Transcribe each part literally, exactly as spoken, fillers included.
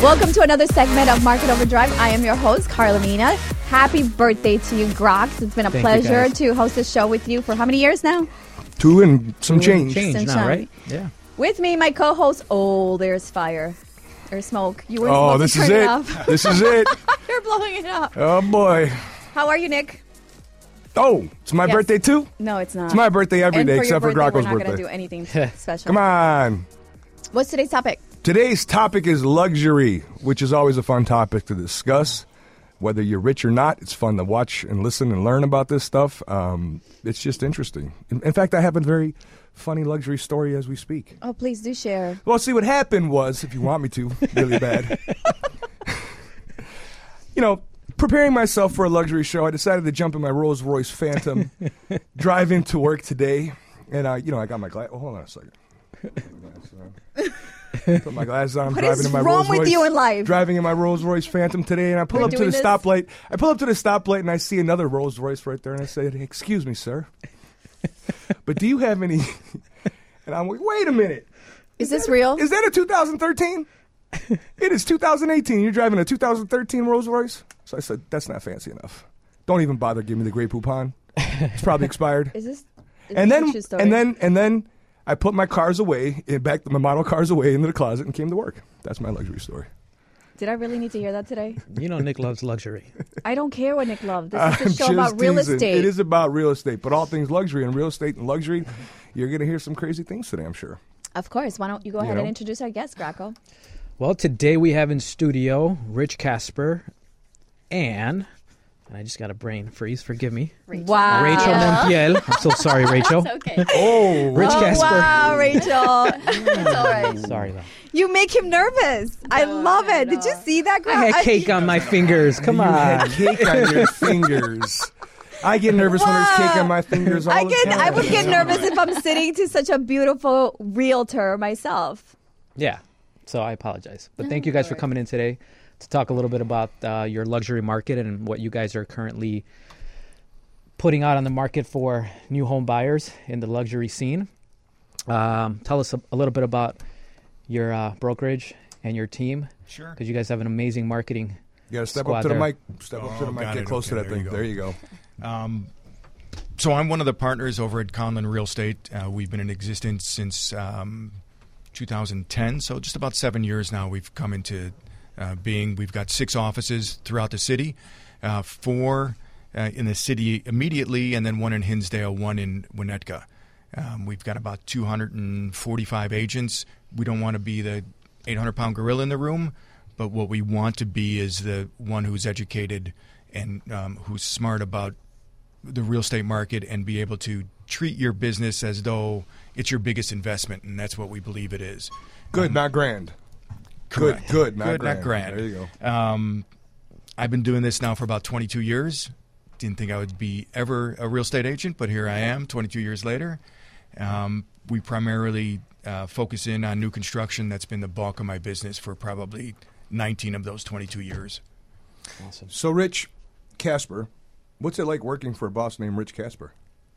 Welcome to another segment of Market Overdrive. I am your host, Carla Mina. Happy birthday to you, Grox. It's been a Thank pleasure to host this show with you for how many years now? Two and some Two change. change Some now, change. right? Yeah. With me, my co-host. Oh, there's fire. There's smoke. You were Oh, supposed this to is turn it. it off. This is it. You're blowing it up. Oh, boy. How are you, Nick? Oh, it's my Yes. birthday, too? No, it's not. It's my birthday every and day for except your for birthday, Graco's we're not going birthday. to do anything special. Come on. What's today's topic? Today's topic is luxury, which is always a fun topic to discuss. Whether you're rich or not, it's fun to watch and listen and learn about this stuff. Um, it's just interesting. In, in fact, I have a very funny luxury story as we speak. Oh, please do share. Well, see, what happened was, if you want me to, really bad. You know, preparing myself for a luxury show, I decided to jump in my Rolls Royce Phantom, drive into work today, and I, you know, I got my glass. Oh, hold on a second. Put my glasses on. I'm What driving is in my wrong Rolls with Royce, you in life? Driving in my Rolls Royce Phantom today, and I pull We're up to doing the this? stoplight. I pull up to the stoplight, and I see another Rolls Royce right there, and I said, "Excuse me, sir, but do you have any?" And I'm like, "Wait a minute, Is, this that- real? Is that a two thousand thirteen? It is two thousand eighteen. You're driving a two thousand thirteen Rolls Royce." So I said, "That's not fancy enough. Don't even bother giving me the Grey Poupon. It's probably expired." Is this? Is and this then a true story? and then and then I put my cars away, in back my model cars away into the closet, and came to work. That's my luxury story. Did I really need to hear that today? You know Nick loves luxury. I don't care what Nick loved. This I'm is a show about just real teasing. estate. It is about real estate, but all things luxury and real estate and luxury. You're going to hear some crazy things today, I'm sure. Of course. Why don't you go ahead know? and introduce our guest, Graco? Well, today we have in studio Rich Casper and, and I just got a brain freeze, forgive me, Wow. Rachel Montiel. I'm so sorry, Rachel. Okay. Oh, Rich Oh, Casper. wow, Rachel. It's all right. Sorry, though. You make him nervous. I love it. Did you see that, Graco? I had cake on my fingers. Come you had on. cake on your fingers. I get nervous when there's cake on my fingers all I the get. time. I would get nervous if I'm sitting to such a beautiful realtor myself. Yeah, so I apologize. But thank you guys for coming in today to talk a little bit about uh, your luxury market and what you guys are currently putting out on the market for new home buyers in the luxury scene. Um, tell us a, a little bit about your uh, brokerage and your team. Sure. Because you guys have an amazing marketing. You got to step squad up to the there. mic. Step up to the Oh, mic. got Get it. close Okay, to that there you thing. go. There you go. Um, so I'm one of the partners over at Conlin Real Estate. Uh, we've been in existence since um, two thousand ten, so just about seven years now we've come into uh, being. We've got six offices throughout the city, uh, four uh, in the city immediately, and then one in Hinsdale, one in Winnetka. Um, we've got about two hundred forty-five agents. We don't want to be the eight hundred pound gorilla in the room, but what we want to be is the one who's educated and um, who's smart about the real estate market and be able to treat your business as though it's your biggest investment, and that's what we believe it is. Good, Um, not grand. correct. Good, good, not Good, grand. not grand. There you go. Um, I've been doing this now for about twenty-two years. Didn't think I would be ever a real estate agent, but here I am twenty-two years later. Um, we primarily uh, focus in on new construction. That's been the bulk of my business for probably nineteen of those twenty-two years. Awesome. So, Rich Casper, what's it like working for a boss named Rich Casper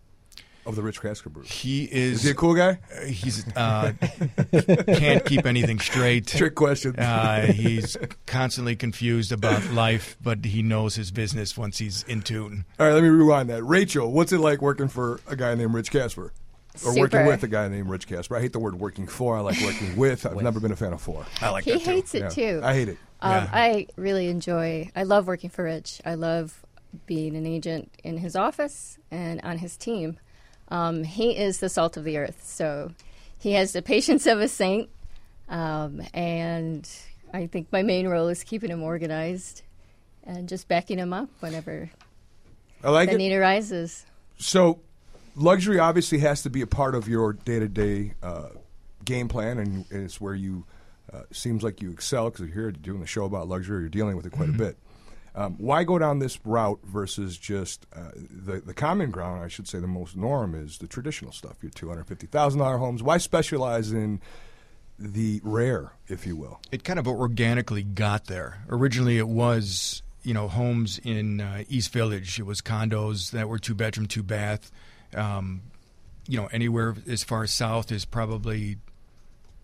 of the Rich Casper Group? He is. Is he a cool guy? uh, he's uh, can't keep anything straight. Trick question. Uh, he's constantly confused about life, but he knows his business once he's in tune. All right, let me rewind that. Rachel, what's it like working for a guy named Rich Casper? Or Super. working with a guy named Rich Casper? I hate the word working for. I like working with. I've never been a fan of for. I like He that too. hates it Yeah. too. I hate it. Um, Yeah. I really enjoy. I love working for Rich. I love being an agent in his office and on his team. Um, he is the salt of the earth, so he has the patience of a saint. Um, and I think my main role is keeping him organized and just backing him up whenever I like the it. need arises. So, luxury obviously has to be a part of your day-to-day uh, game plan, and it's where you uh, seems like you excel because you're here doing the show about luxury. You're dealing with it quite Mm-hmm. a bit. Um, why go down this route versus just uh, the the common ground? I should say the most norm is the traditional stuff. Your two hundred fifty thousand dollar homes. Why specialize in the rare, if you will? It kind of organically got there. Originally, it was you know homes in uh, East Village. It was condos that were two bedroom, two bath. Um, you know, anywhere as far south is probably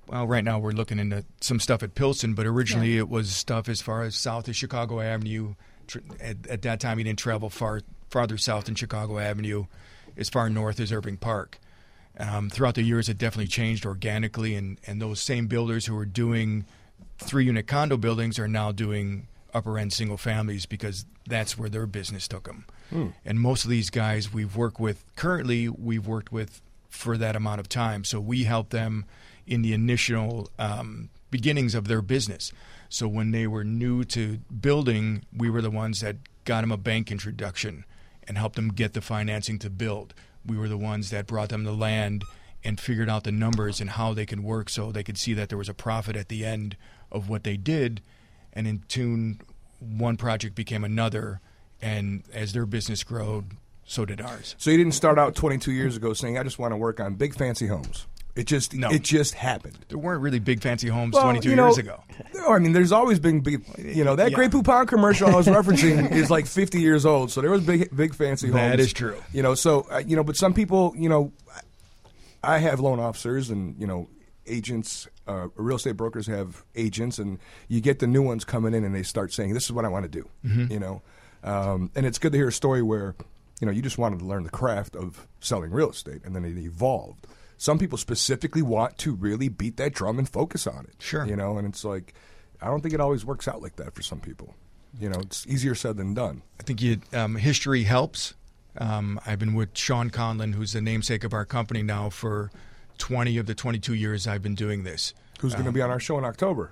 well, right now we're looking into some stuff at Pilsen, but originally yeah. it was stuff as far as south of Chicago Avenue. At, at that time, you didn't travel far farther south than Chicago Avenue, as far north as Irving Park. Um, throughout the years, it definitely changed organically, and, and those same builders who were doing three-unit condo buildings are now doing upper-end single families because that's where their business took them. Mm. And most of these guys we've worked with currently, we've worked with for that amount of time. So we help them in the initial um, beginnings of their business. So when they were new to building, we were the ones that got them a bank introduction and helped them get the financing to build. We were the ones that brought them the land and figured out the numbers and how they could work so they could see that there was a profit at the end of what they did. And in tune, one project became another, and as their business growed, so did ours. So you didn't start out twenty-two years ago saying, I just want to work on big fancy homes. It just no. it just happened. There weren't really big fancy homes well, twenty-two you know, years ago. No, I mean, there's always been big, you know, that yeah. Grey Poupon commercial I was referencing is like fifty years old. So there was big, big fancy homes. That is true. You know, so, uh, you know, but some people, you know, I have loan officers and, you know, agents, uh, real estate brokers have agents, and you get the new ones coming in and they start saying, this is what I want to do, mm-hmm. you know. Um, and it's good to hear a story where, you know, you just wanted to learn the craft of selling real estate, and then it evolved. Some people specifically want to really beat that drum and focus on it. Sure. You know, and it's like, I don't think it always works out like that for some people. You know, it's easier said than done. I think you, um, history helps. Um, I've been with Sean Conlon, who's the namesake of our company now, for twenty of the twenty-two years I've been doing this. Who's um, going to be on our show in October?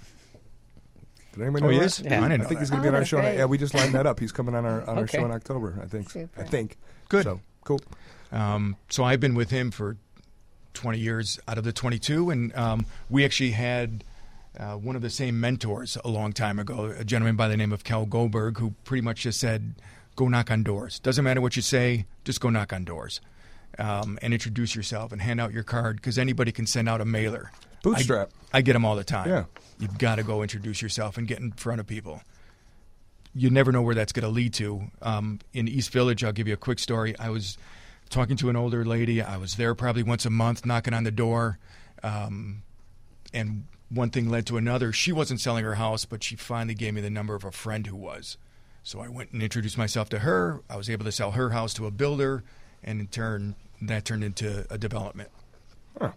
Did anybody oh, know he that? is? Yeah. I, didn't I know think that. he's going to Oh, be on our that's show. great. Yeah, we just lined that up. He's coming on our on our Okay. show in October, I think. Super. I think. Good. So, cool. Um, so I've been with him for twenty years out of the twenty-two, and um, we actually had uh, one of the same mentors a long time ago, a gentleman by the name of Kel Goldberg, who pretty much just said, go knock on doors. Doesn't matter what you say, just go knock on doors um, and introduce yourself and hand out your card, because anybody can send out a mailer. Bootstrap. I, I get them all the time. Yeah. You've got to go introduce yourself and get in front of people. You never know where that's going to lead to. Um, in East Village, I'll give you a quick story. I was talking to an older lady. I was there probably once a month, knocking on the door, um, and one thing led to another. She wasn't selling her house, but she finally gave me the number of a friend who was. So I went and introduced myself to her. I was able to sell her house to a builder, and in turn, that turned into a development. Huh.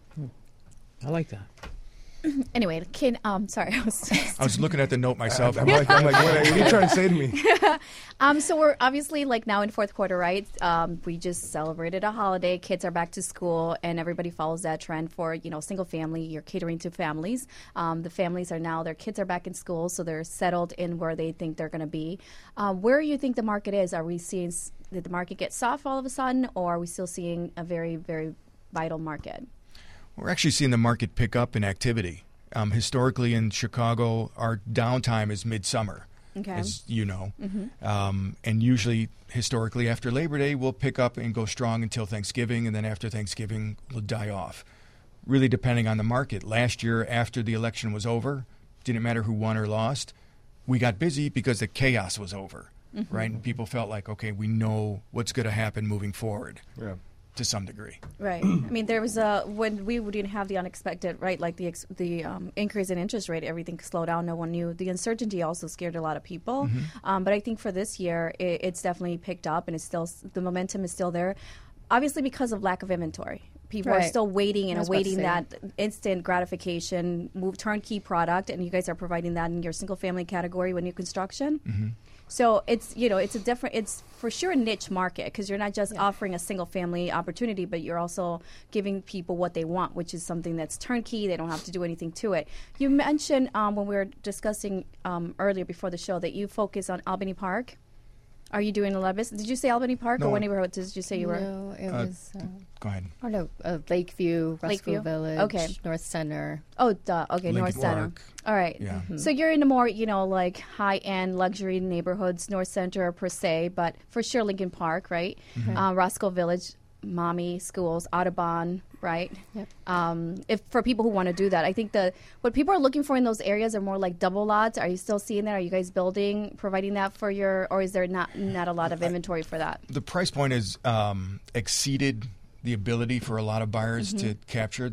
I like that. Anyway, can um, sorry, I was. I was looking at the note myself. I'm like, I'm like, what are you trying to say to me? Um, so we're obviously like now in fourth quarter, right? Um, we just celebrated a holiday. Kids are back to school, and everybody follows that trend for, you know, single family. You're catering to families. Um, the families are now, their kids are back in school, so they're settled in where they think they're going to be. Um, where do you think the market is? Are we seeing, did the market get soft all of a sudden, or are we still seeing a very, very vital market? We're actually seeing the market pick up in activity. Um, historically in Chicago, our downtime is midsummer, Okay. as you know. Mm-hmm. Um, and usually, historically, after Labor Day, we'll pick up and go strong until Thanksgiving, and then after Thanksgiving, we'll die off. Really depending on the market. Last year, after the election was over, didn't matter who won or lost, we got busy because the chaos was over, mm-hmm. right? And people felt like, okay, we know what's going to happen moving forward. Yeah. To some degree. Right. I mean, there was a, when we didn't have the unexpected, right, like the ex, the um, increase in interest rate, everything slowed down. No one knew. The uncertainty also scared a lot of people. Mm-hmm. Um, but I think for this year, it, it's definitely picked up, and it's still, the momentum is still there. Obviously, because of lack of inventory. People Right. are still waiting and I was about to awaiting say that instant gratification, move turnkey product, and you guys are providing that in your single family category with new construction. Mm-hmm. So it's, you know, it's a different, it's for sure a niche market, because you're not just Yeah. offering a single family opportunity, but you're also giving people what they want, which is something that's turnkey. They don't have to do anything to it. You mentioned um, when we were discussing um, earlier before the show that you focus on Albany Park. Are you doing a lot of business? Did you say Albany Park, No. or what neighborhood did you say you were? No, it Uh, was, uh, Go ahead. oh no, uh, Lakeview, Russell Lakeview? Village, Okay. North Center. Oh, duh. Okay, Lincoln North Center. Park. All right. Yeah. Mm-hmm. So you're in the more, you know, like high-end luxury neighborhoods, North Center per se, but for sure Lincoln Park, right? Mm-hmm. Uh, Roscoe Village, Mommy Schools, Audubon, right? Yep. Um, if for people who want to do that, I think the what people are looking for in those areas are more like double lots. Are you still seeing that? Are you guys building, providing that for your, or is there not not a lot of inventory for that? The price point has um, exceeded the ability for a lot of buyers Mm-hmm. to capture that.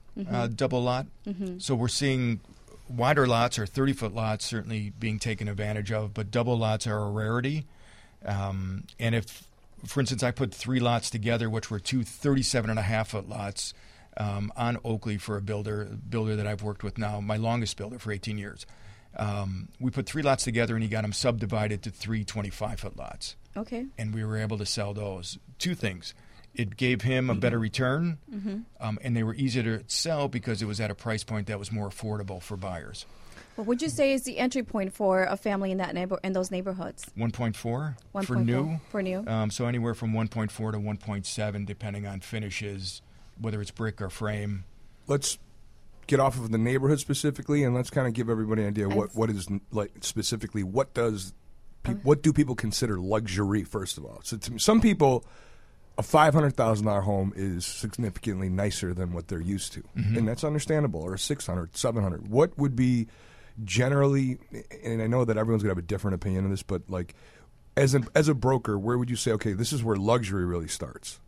Mm-hmm. uh, double lot. Mm-hmm. So we're seeing wider lots or thirty-foot lots certainly being taken advantage of, but double lots are a rarity. Um, and if, for instance, I put three lots together, which were two thirty-seven and a half foot lots um, on Oakley for a builder, builder that I've worked with now, my longest builder for eighteen years. Um, we put three lots together, and he got them subdivided to three twenty-five foot lots. Okay. And we were able to sell those. Two things. It gave him a better return, Mm-hmm. um, and they were easier to sell because it was at a price point that was more affordable for buyers. What would you say is the entry point for a family in that neighbor in those neighborhoods? one point four one for point four new. For new. Um, so anywhere from one point four to one point seven, depending on finishes, whether it's brick or frame. Let's get off of the neighborhood specifically, and let's kind of give everybody an idea what, I've- what is like specifically what does pe- what do people consider luxury first of all? So to some people, a five hundred thousand dollar home is significantly nicer than what they're used to, Mm-hmm. and that's understandable. Or six hundred, seven hundred. What would be generally? And I know that everyone's gonna have a different opinion on this, but like as a as a broker, where would you say, okay, this is where luxury really starts?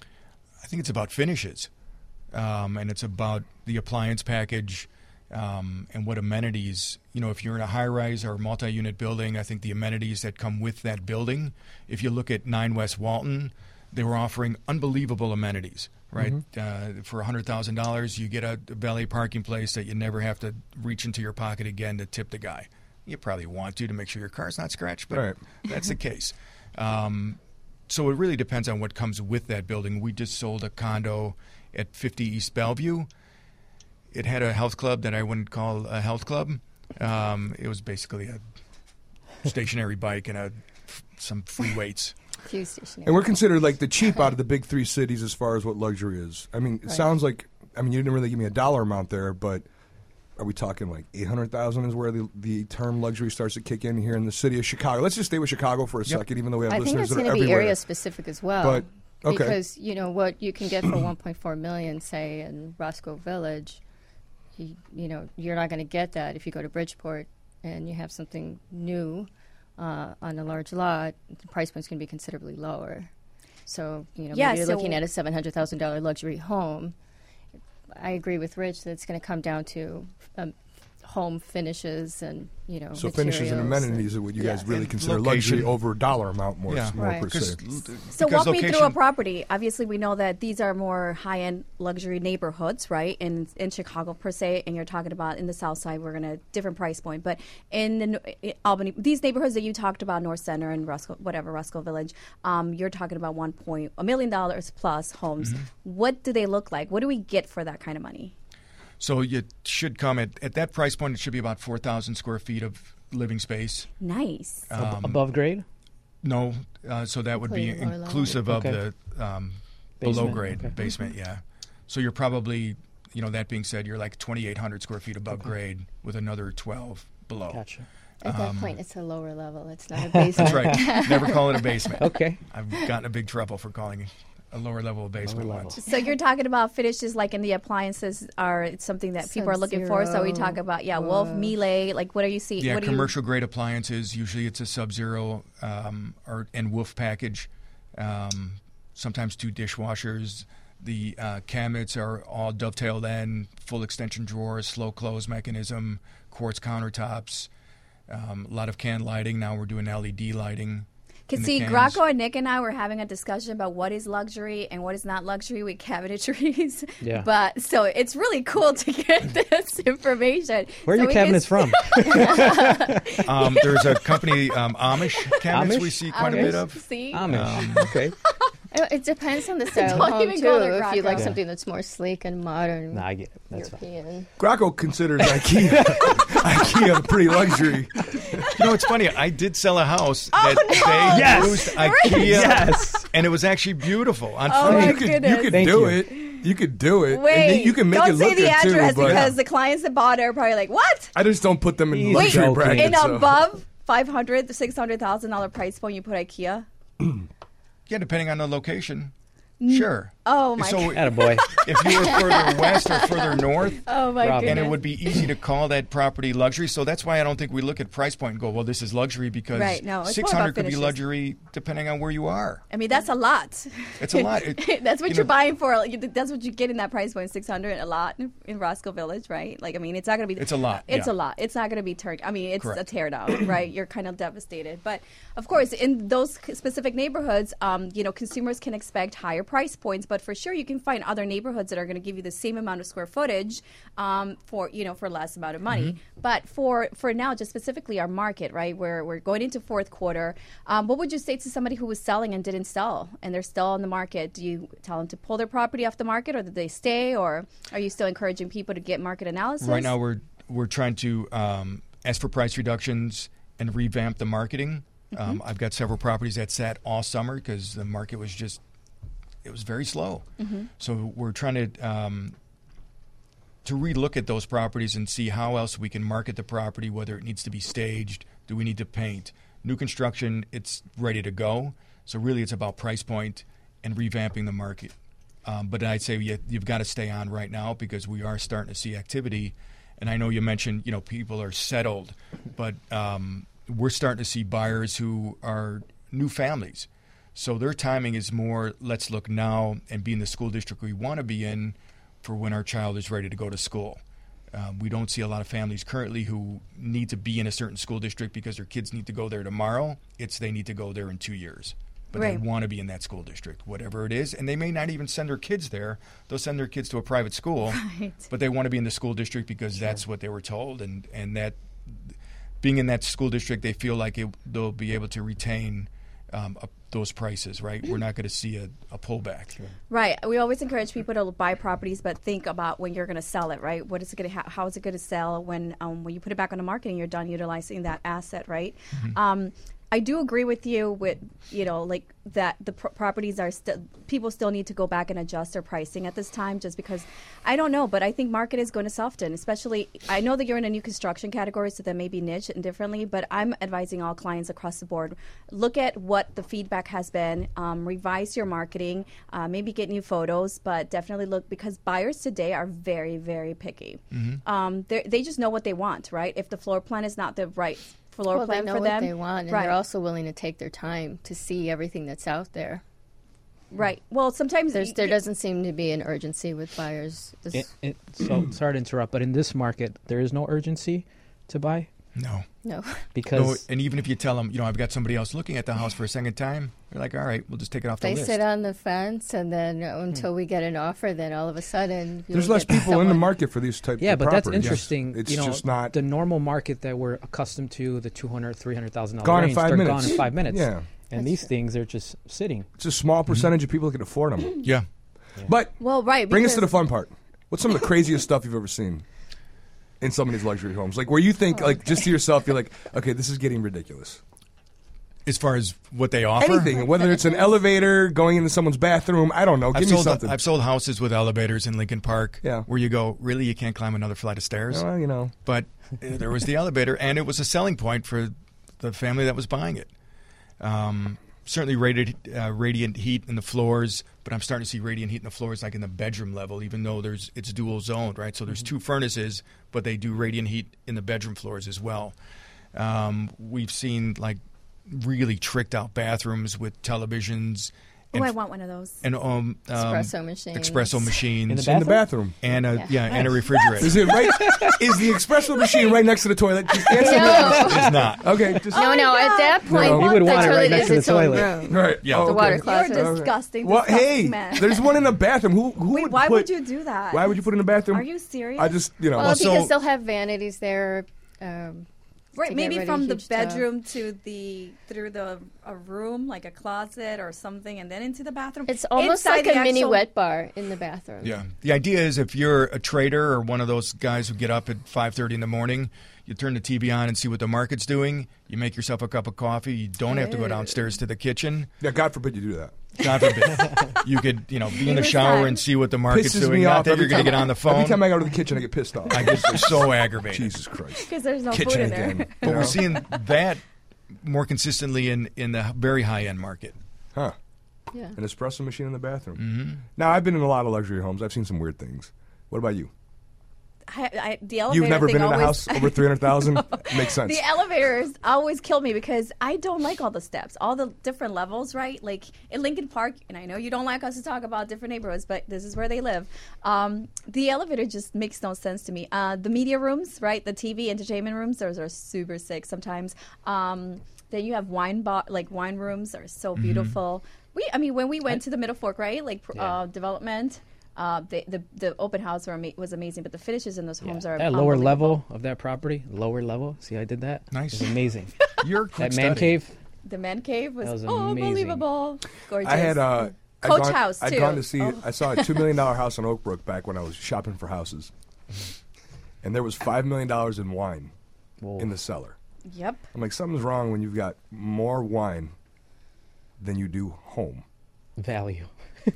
I think it's about finishes, um, and it's about the appliance package um, and what amenities. You know, if you're in a high-rise or multi-unit building, I think the amenities that come with that building. If you look at nine West Walton, they were offering unbelievable amenities. Right, uh, for a hundred thousand dollars, you get a valet parking place that you never have to reach into your pocket again to tip the guy. You probably want to to make sure your car's not scratched, but Right. that's the case. Um, so it really depends on what comes with that building. We just sold a condo at fifty East Bellevue. It had a health club that I wouldn't call a health club. Um, it was basically a stationary bike and a some free weights. Few stationary. And we're considered like the cheap out of the big three cities as far as what luxury is. I mean, it Right. sounds like, I mean, you didn't really give me a dollar amount there, but are we talking like eight hundred thousand is where the, the term luxury starts to kick in here in the city of Chicago? Let's just stay with Chicago for a Yep. second, even though we have I think listeners it's that are going to be everywhere. area specific as well. But, okay. Because, you know, what you can get for one point four million, say, in Roscoe Village, you, you know, you're not going to get that if you go to Bridgeport and you have something new uh, on a large lot. The price point's going to be considerably lower. So, you know, Yeah, maybe you're so- looking at a seven hundred thousand dollars luxury home. I agree with Rich that it's going to come down to um, home finishes and, you know, So finishes and materials amenities are what you guys yeah. really And consider location. luxury over dollar amount more, Yeah. more Right. per se. So because walk me through a location- property. Obviously, we know that these are more high-end luxury neighborhoods, right? In in Chicago per se, and you're talking about in the South Side, we're gonna different price point. But in, the, in Albany, these neighborhoods that you talked about, North Center and Roscoe, whatever Roscoe Village, um, you're talking about one point a million dollars plus homes. Mm-hmm. What do they look like? What do we get for that kind of money? So you should come at, at that price point. It should be about four thousand square feet of living space. Nice. Ab- Um, above grade? No, uh, so that would be Including lower level? inclusive of Okay. the um, below Basement, grade okay. basement. Yeah. So you're probably, you know, that being said, you're like twenty-eight hundred square feet above grade with another twelve below. Gotcha. At that Um, point, it's a lower level. It's not a basement. That's right. Never call it a basement. Okay. I've gotten in big trouble for calling it a lower level of basement Lower level. once. So you're talking about finishes like in the appliances are something that people are looking for. So we Sub-Zero, talk about yeah, Wolf, Wolf. Miele. Like what are you seeing? Yeah, what do commercial grade appliances. Usually it's a Sub-Zero um, or and Wolf package. Um, sometimes two dishwashers. The uh, cabinets are all dovetailed in, full extension drawers, slow close mechanism, quartz countertops. Um, a lot of can lighting. Now we're doing L E D lighting. Can in the see, cans. Graco and Nick and I were having a discussion about what is luxury and what is not luxury with cabinetries. Yeah. But so it's really cool to get this information. Where are So your we can cabinets s- from? Um, there's a company, um, Amish cabinets Amish? we see quite a bit Amish, of. See? Amish. Um, okay. Uh, It depends on the style Don't of home even too. call it If you like Graco. something that's more sleek and modern, No, I get it. That's fine. European. Graco considers IKEA IKEA pretty luxury. You know, it's funny. I did sell a house Oh, that no. they Yes. used IKEA, Yes. and it was actually beautiful. On Oh, frame. my you could goodness. you could Thank do you. it. You could do it. and Wait, then you can make don't it say look the good address too. But because the clients that bought it are probably like, what? I just don't put them in He's luxury joking. brackets. In so. above five hundred, six hundred thousand dollar price point, you put IKEA? Yeah, depending on the location. Sure. Oh my So God. Attaboy. if you were further west or further north, Oh my Robin. and goodness. it would be easy to call that property luxury. So that's why I don't think we look at price point and go, well, this is luxury, because Right, no, it's more six hundred about could be finishes. luxury depending on where you are. I mean, that's a lot. It's a lot. It- That's what you you're know- buying for. Like, that's what you get in that price point, six hundred. A lot in, in Roscoe Village, right? Like, I mean, it's not going to be. It's a lot, It's yeah. a lot. It's not going to be turned. I mean, it's Correct. a tear down, right? You're kind of devastated. But of course, in those c- specific neighborhoods, um, you know, consumers can expect higher price points. But for sure, you can find other neighborhoods that are going to give you the same amount of square footage um, for you know for less amount of money. Mm-hmm. But for for now, just specifically our market, right? Where we're going into fourth quarter. Um, what would you say to somebody who was selling and didn't sell, and they're still on the market? Do you tell them to pull their property off the market, or did they stay, or are you still encouraging people to get market analysis? Right now, we're we're trying to um, ask for price reductions and revamp the marketing. Mm-hmm. Um, I've got several properties that sat all summer because the market was just it was very slow. Mm-hmm. So we're trying to um, to relook at those properties and see how else we can market the property. Whether it needs to be staged, do we need to paint? New construction, it's ready to go. So really, it's about price point and revamping the market. Um, but I'd say you, you've got to stay on right now because we are starting to see activity. And I know you mentioned, you know, people are settled, but um, we're starting to see buyers who are new families. So their timing is more, let's look now and be in the school district we want to be in for when our child is ready to go to school. Um, we don't see a lot of families currently who need to be in a certain school district because their kids need to go there tomorrow. It's they need to go there in two years. But Right. they want to be in that school district, whatever it is. And they may not even send their kids there. They'll send their kids to a private school. Right. But they want to be in the school district because that's what they were told. And, and that being in that school district, they feel like it, they'll be able to retain um, a, those prices, right? We're not going to see a, a pullback. Right. We always encourage people to buy properties, but think about when you're going to sell it, right? What is it going to? Ha- how is it going to sell when um, when you put it back on the market and you're done utilizing that asset, right? Mm-hmm. Um, I do agree with you with, you know, like that the pro- properties are still, people still need to go back and adjust their pricing at this time just because, I don't know, but I think market is going to soften, especially, I know that you're in a new construction category, so that may be niche and differently, but I'm advising all clients across the board, look at what the feedback has been, um, revise your marketing, uh, maybe get new photos, but definitely look, because buyers today are very, very picky. Mm-hmm. Um, they're- they just know what they want, right? If the floor plan is not the right floor Well, they plan know for what them. they want, and right. they're also willing to take their time to see everything that's out there. Right. Well, sometimes There's, y- there y- doesn't seem to be an urgency with buyers. This- It, it, so sorry to interrupt, but in this market, there is no urgency to buy No. no. No, because and even if you tell them, you know, I've got somebody else looking at the house for a second time, they're like, all right, we'll just take it off the They list. sit on the fence, and then uh, until we get an offer, then all of a sudden you'll There's less get people in the someone- market for these types yeah, of but that's properties. interesting. It's you know, just not the normal market that we're accustomed to, the two hundred, three hundred thousand dollars gone range. in five they're minutes. gone in five minutes. Yeah, And these things are just sitting. it's a small percentage of people that can afford them. Yeah. But well, right. bring us to the because- fun part. What's some of the craziest stuff you've ever seen in some of these luxury homes? Like where you think, Oh, like just to yourself, you're like, okay, this is getting ridiculous. As far as what they offer? Anything, whether it's an elevator, going into someone's bathroom, I don't know. Give I've me sold, something. I've sold houses with elevators in Lincoln Park Yeah. where you go, really, you can't climb another flight of stairs? well, you know, But uh, there was the elevator, and it was a selling point for the family that was buying it. Um, certainly radiant, uh, radiant heat in the floors, but I'm starting to see radiant heat in the floors like in the bedroom level, even though there's it's dual zoned, right? So there's two furnaces, but they do radiant heat in the bedroom floors as well. Um, we've seen like really tricked out bathrooms with televisions. Oh, and I want one of those. and um, um, Espresso machines. espresso machines, In the in the Bathroom? bathroom. and a yeah, Yeah. and a refrigerator. Is it right? Is the espresso machine right next to the toilet? Just answer me. No, It's not. Okay, just no, no. At that point, No. You would the want it right toilet next is to the its own toilet. room. right. Yeah. Oh, The water okay. closet. You're Okay. disgusting. Well, disgusting hey, man. there's one in the bathroom. Who who Wait, would why put, would you do that? Why would you put it in the bathroom? Are you serious? I just, you know, Well, Well, so- because they'll have vanities there. Um, right, to get maybe rid of from the huge tub. bedroom to the through the a room, like a closet or something, and then into the bathroom. it's almost Inside like a the mini actual- wet bar in the bathroom. Yeah. The idea is if you're a trader or one of those guys who get up at five thirty in the morning, you turn the T V on and see what the market's doing. You make yourself a cup of coffee. You don't have to go downstairs to the kitchen. yeah, God forbid you do that. God forbid. You could, you know, be in the was shower time. and see what the market's Pisses doing. me Not off that every you're going to time- get on the Every phone. time I go to the kitchen, I get pissed off. I get so aggravated. Jesus Christ. because there's no food Kitchen in there. again. But You know? we're seeing that more consistently in, in the very high end market. Huh. Yeah. An espresso machine in the bathroom. Mm-hmm. Now, I've been in a lot of luxury homes. I've seen some weird things. What about you? I, I, the elevator You've never thing been in a always, house over three hundred thousand? Makes sense. The elevators always kill me because I don't like all the steps, all the different levels, right? Like in Lincoln Park, and I know you don't like us to talk about different neighborhoods, but this is where they live. Um, the elevator just makes no sense to me. Uh, the media rooms, right? The T V entertainment rooms, those are super sick sometimes. Um, then you have wine bar, like wine rooms are so beautiful. Mm-hmm. We, I mean, when we went to the Middle Fork, right? Like uh, Yeah. development. Uh, the, the the open house were ama- was amazing, but the finishes in those homes are That lower unbelievable. level of that property, lower level. See, I did that. Nice. It was amazing. You're a quick That man study. cave. The man cave was, That was amazing. unbelievable, gorgeous. I had uh, I'd Coach gone, house, I'd too. gone to see. Oh. I saw a two million dollar house in Oak Brook back when I was shopping for houses, and there was five million dollars in wine Whoa. in the cellar. Yep. I'm like, something's wrong when you've got more wine than you do home. Value.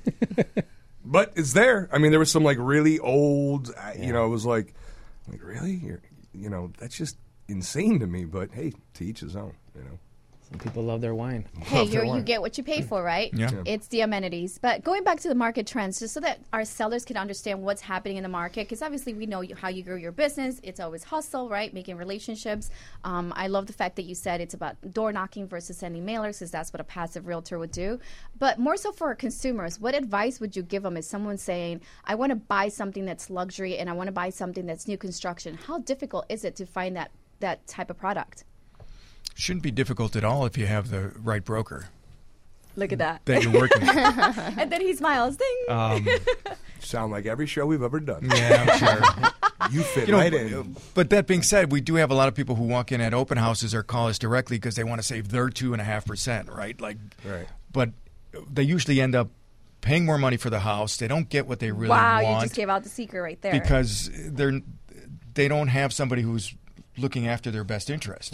But it's there. I mean, there was some like really old. I You Yeah. know, it was like, like really, You're, you know, that's just insane to me. But hey, to each his own. You know. Some people love their wine. Hey, Love their you're, you wine. get what you pay for, right? Yeah. Yeah. It's the amenities. But going back to the market trends, just so that our sellers can understand what's happening in the market, because obviously we know you, how you grow your business. It's always hustle, right? Making relationships. Um, I love the fact that you said it's about door knocking versus sending mailers, because that's what a passive realtor would do. But more so for our consumers, what advice would you give them if someone's saying, I want to buy something that's luxury and I want to buy something that's new construction? How difficult is it to find that, that type of product? Shouldn't be difficult at all if you have the right broker Look at that. that you're working with. And then he smiles. Ding. Um, Sound like every show we've ever done. yeah, I'm sure. You fit You know, right in. but that being said, we do have a lot of people who walk in at open houses or call us directly because they want to save their two and a half percent, right? Like, Right. but they usually end up paying more money for the house. They don't get what they really wow, want you just gave out the secret right there. because they're they don't have somebody who's looking after their best interest.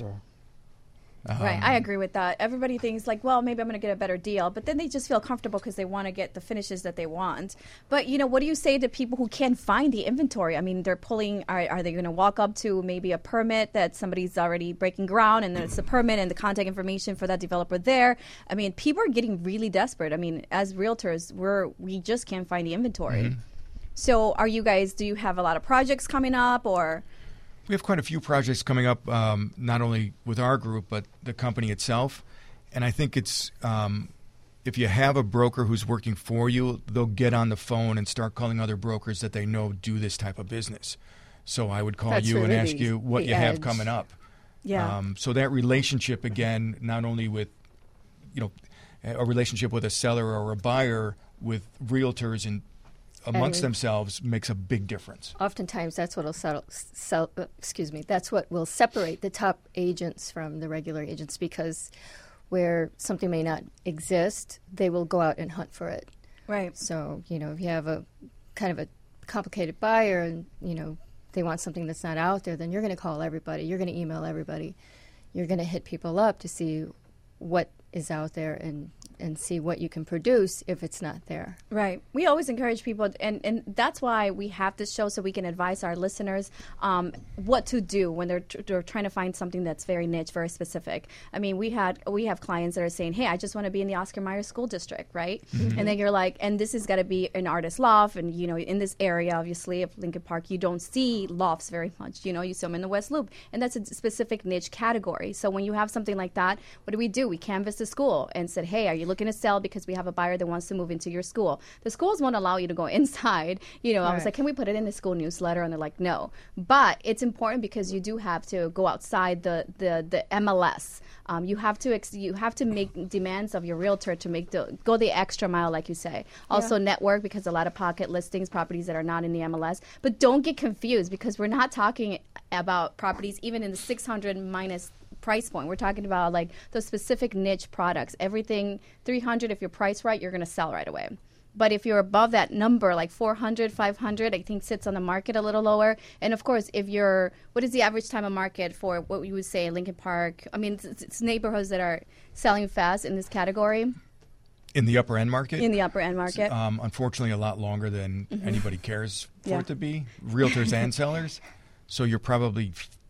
Right, I agree with that. Everybody thinks like, well, maybe I'm going to get a better deal, but then they just feel comfortable because they want to get the finishes that they want. But you know, what do you say to people who can't find the inventory? I mean, they're pulling. Are, are they going to walk up to maybe a permit that somebody's already breaking ground, and there's the permit and the contact information for that developer there? I mean, people are getting really desperate. I mean, as realtors, we're we just can't find the inventory. Mm-hmm. So, are you guys? Do you have a lot of projects coming up, or? We have quite a few projects coming up, um, not only with our group, but the company itself. And I think it's um, if you have a broker who's working for you, they'll get on the phone and start calling other brokers that they know do this type of business. So I would call That's you and really ask the- you what the you have edge. coming up. Yeah. Um, so that relationship, again, not only with, you know, a relationship with a seller or a buyer, with realtors and amongst And- themselves makes a big difference. Oftentimes, that's what will settle, sell, uh, excuse me. That's what will separate the top agents from the regular agents, because where something may not exist, they will go out and hunt for it. Right. So, you know, if you have a kind of a complicated buyer and, you know, they want something that's not out there, then you're going to call everybody. You're going to email everybody. You're going to hit people up to see what is out there and, and see what you can produce if it's not there. Right. We always encourage people, and, and that's why we have this show, so we can advise our listeners um, what to do when they're, tr- they're trying to find something that's very niche, very specific. I mean, we had we have clients that are saying, hey, I just want to be in the Oscar Mayer School District, right? Mm-hmm. And then you're like, and this has got to be an artist loft, and, you know, in this area, obviously, of Lincoln Park, you don't see lofts very much. You know, you see them in the West Loop, and that's a specific niche category. So when you have something like that, what do we do? We canvass the school and said, hey, are you looking to sell because we have a buyer that wants to move into your school? The schools won't allow you to go inside. You know, I was Right. like, can we put it in the school newsletter? And they're like, no. But it's important because you do have to go outside the the, the M L S. Um, you have to ex- you have to make demands of your realtor to make the go the extra mile, like you say. Also network, because a lot of pocket listings, properties that are not in the M L S. But don't get confused, because we're not talking about properties even in the six hundred minus price point. We're talking about like those specific niche products. Everything three hundred, if you're priced right, you're going to sell right away. But if you're above that number, like four hundred, five hundred, I think sits on the market a little lower. And of course, if you're, what is the average time of market for what you would say Lincoln Park? I mean, it's, it's neighborhoods that are selling fast in this category, In the upper end market? in the upper end market. Um, unfortunately, a lot longer than anybody cares for Yeah. it to be, realtors and sellers. So you're probably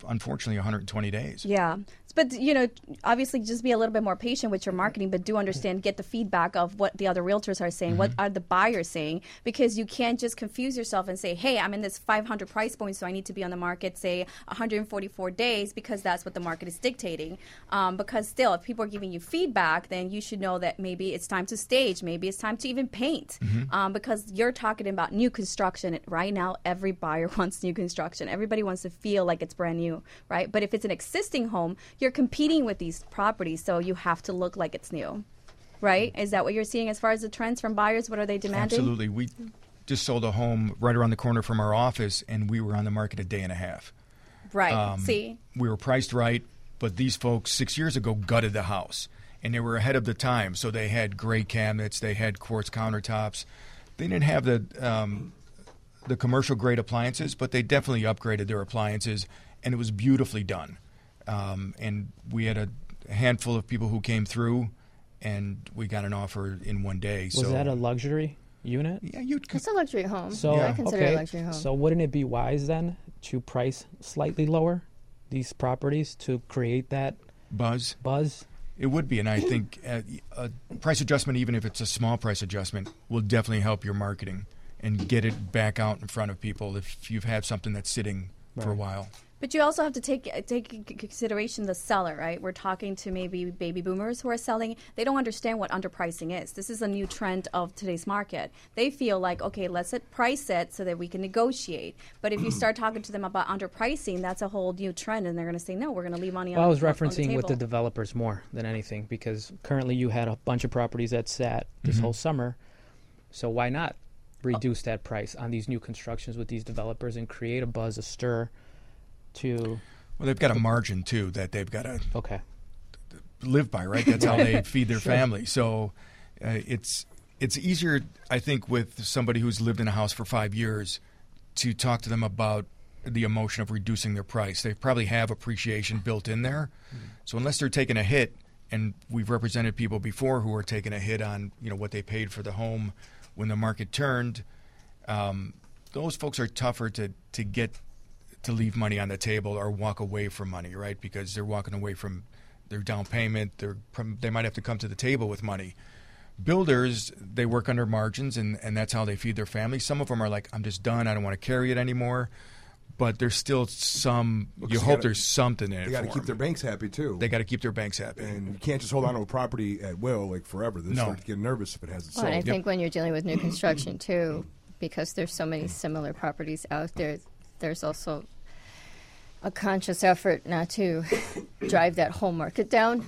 unfortunately, one hundred twenty days. Yeah. But, you know, obviously just be a little bit more patient with your marketing, but do understand, get the feedback of what the other realtors are saying, mm-hmm. what are the buyers saying, because you can't just confuse yourself and say, hey, I'm in this five hundred price point, so I need to be on the market, say, one hundred forty-four days, because that's what the market is dictating. Um, because still, if people are giving you feedback, then you should know that maybe it's time to stage, maybe it's time to even paint, mm-hmm. um, because you're talking about new construction. Right now, every buyer wants new construction. Everybody wants to feel like it's brand new, right? But if it's an existing home, you're competing with these properties, so you have to look like it's new, right? Is that what you're seeing as far as the trends from buyers? What are they demanding? Absolutely. We just sold a home right around the corner from our office, and we were on the market a day and a half. Right. Um, See? We were priced right, but these folks six years ago gutted the house, and they were ahead of the time. So they had gray cabinets, they had quartz countertops. They didn't have the um, the commercial grade appliances, but they definitely upgraded their appliances, and it was beautifully done. Um, and we had a handful of people who came through, and we got an offer in one day. Was so, that a luxury unit? Yeah, you. It's a luxury home. So yeah. I consider okay. it a luxury home. So wouldn't it be wise then to price slightly lower these properties to create that buzz? Buzz. It would be, and I think a, a price adjustment, even if it's a small price adjustment, will definitely help your marketing and get it back out in front of people if you've had something that's sitting right. for a while. But you also have to take take into consideration the seller, right? We're talking to maybe baby boomers who are selling. They don't understand what underpricing is. This is a new trend of today's market. They feel like, okay, let's set price it so that we can negotiate. But if you start talking to them about underpricing, that's a whole new trend, and they're going to say, no, we're going to leave money well, on, I was on, referencing on the with the table. developers more than anything, because currently you had a bunch of properties that sat this mm-hmm. whole summer. So why not reduce that price on these new constructions with these developers and create a buzz, a stir to... Well, they've got a margin, too, that they've got to okay. live by, right? That's how they feed their sure. family. So uh, it's it's easier, I think, with somebody who's lived in a house for five years to talk to them about the emotion of reducing their price. They probably have appreciation built in there. Mm-hmm. So unless they're taking a hit, and we've represented people before who are taking a hit on, you know, what they paid for the home when the market turned, um, those folks are tougher to, to get to leave money on the table or walk away from money, right? Because they're walking away from their down payment. They're they might have to come to the table with money. Builders, they work under margins, and, and that's how they feed their family. Some of them are like, I'm just done. I don't want to carry it anymore. But there's still some, well, you you hope gotta, there's something in it. They got to for keep them. their banks happy, too. They got to keep their banks happy. And you can't just hold on to a property at will, like forever. They no. start to get nervous if it hasn't well, sold. I Yep. think when you're dealing with new construction, too, because there's so many similar properties out there, there's also a conscious effort not to drive that whole market down.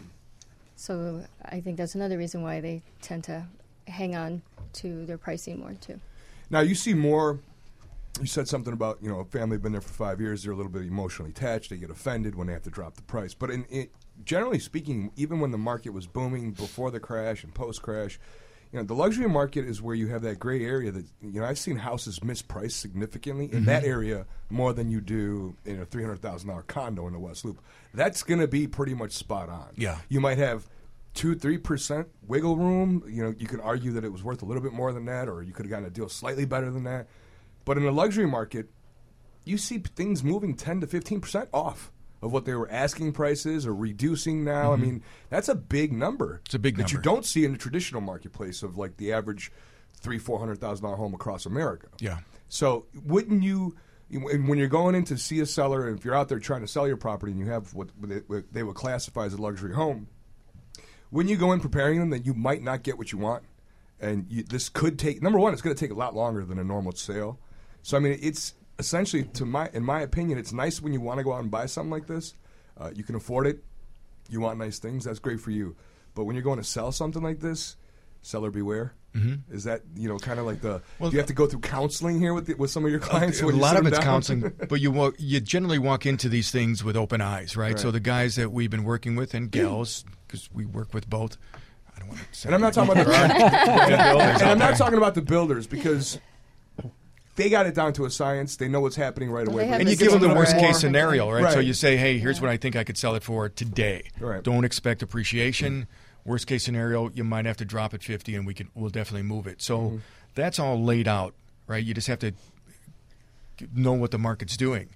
So I think that's another reason why they tend to hang on to their pricing more, too. Now, you see more, you said something about, you know, a family been there for five years, they're a little bit emotionally attached, they get offended when they have to drop the price. But in it, generally speaking, even when the market was booming before the crash and post-crash, you know, the luxury market is where you have that gray area that, you know, I've seen houses mispriced significantly in mm-hmm. that area more than you do in a three hundred thousand dollars condo in the West Loop. That's going to be pretty much spot on. Yeah. You might have two, three percent wiggle room. You know, you can argue that it was worth a little bit more than that, or you could have gotten a deal slightly better than that. But in the luxury market, you see things moving ten to fifteen percent off of what they were asking prices or reducing now. Mm-hmm. I mean, that's a big number. It's a big that number. you don't see in the traditional marketplace of like the average three, four hundred thousand dollar home across America. Yeah. So wouldn't you, when you're going in to see a seller, if you're out there trying to sell your property and you have what they would classify as a luxury home, wouldn't you go in preparing them that you might not get what you want, and you, this could take, number one, it's going to take a lot longer than a normal sale. So I mean, it's essentially, to my, in my opinion, it's nice when you want to go out and buy something like this. Uh, you can afford it. You want nice things. That's great for you. But when you're going to sell something like this, seller beware. Mm-hmm. Is that, you know, kind of like the? Well, do you have to go through counseling here with the, with some of your clients? A, when a you lot of it's down? counseling, but you walk, you generally walk into these things with open eyes, right? right. So the guys that we've been working with and gals, because we work with both. I don't want to say. And I'm not talking about the and I'm not talking about the builders, because they got it down to a science. They know what's happening right away. And you give them the worst case scenario, right? right? So you say, hey, here's what I think I could sell it for today. Right. Don't expect appreciation. Mm-hmm. Worst case scenario, you might have to drop it fifty, and we can we'll definitely move it. So mm-hmm. that's all laid out, right? You just have to know what the market's doing.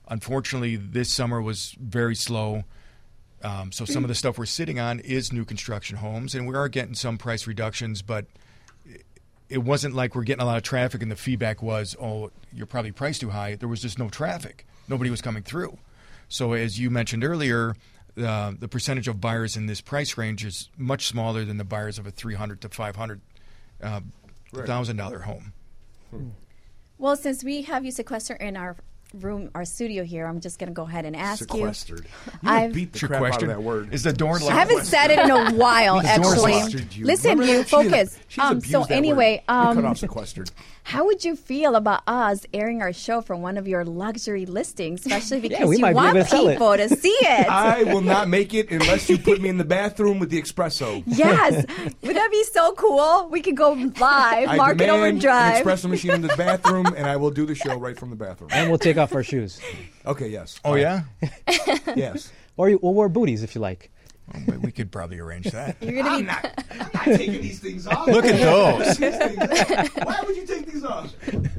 Unfortunately, this summer was very slow. Um, so some of the stuff we're sitting on is new construction homes, and we are getting some price reductions, but it wasn't like we're getting a lot of traffic and the feedback was, oh, you're probably priced too high. There was just no traffic. Nobody was coming through. So as you mentioned earlier, uh, the percentage of buyers in this price range is much smaller than the buyers of a three hundred thousand to five hundred thousand dollars uh, home. Hmm. Well, since we have you sequestered in our room, our studio here, I'm just going to go ahead and ask Sequestered. you. You I've beat the crap out of that word. Is the door locked? I haven't said it in a while, actually. Sequestered you. Listen, Remember you that? She didn't- focus. she's Um, abused so that anyway, word. You cut um, off sequestered. how would you feel about us airing our show from one of your luxury listings, especially because we you might be want able to sell it. people to see it? I will not make it unless you put me in the bathroom with the espresso. Yes. Would that be so cool? We could go live, I Market demand Overdrive. an espresso machine in the bathroom, and I will do the show right from the bathroom. And we'll take off our shoes. Okay, yes. Oh, yeah? Yes. Or you- we'll wear booties if you like. Oh, we- we could probably arrange that. You're gonna I'm be not, I'm not taking these things off. Look at those. These things- Why would you take these off?